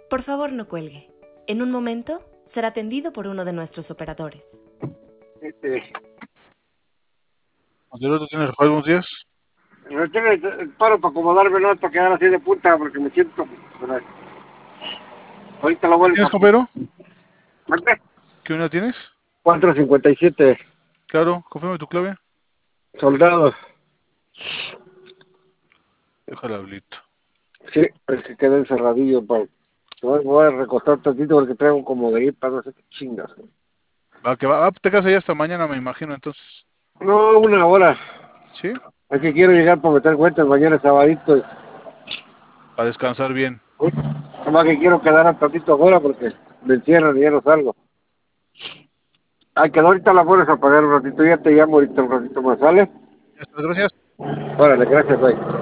Por favor, no cuelgue. En un momento será atendido por uno de nuestros operadores. Anterior, ¿tú tienes Rafael? Buenos días. Me tiene el paro para acomodarme, no para quedar así de punta, porque me siento. Ahorita lo vuelvo ¿Tienes, a compañero? poner. ¿Qué unidad tienes? 457, Claro, confirma tu clave. soldado. Déjala habilito. Sí, es que quedé encerradillo. Voy a recostar tantito porque traigo como gripa, no sé qué chingas. Va, que va. Ah, te casas ya hasta mañana, me imagino, entonces. No, una hora. ¿Sí? Es que quiero llegar para meter cuentas mañana es sabadito. Para descansar bien. Nomás que quiero quedar un tantito afuera porque me encierran y ya no salgo. Ay, que ahorita la pones a pagar un ratito, ya te llamo ahorita un ratito más, ¿sale? Ya está, gracias. Órale, gracias, güey.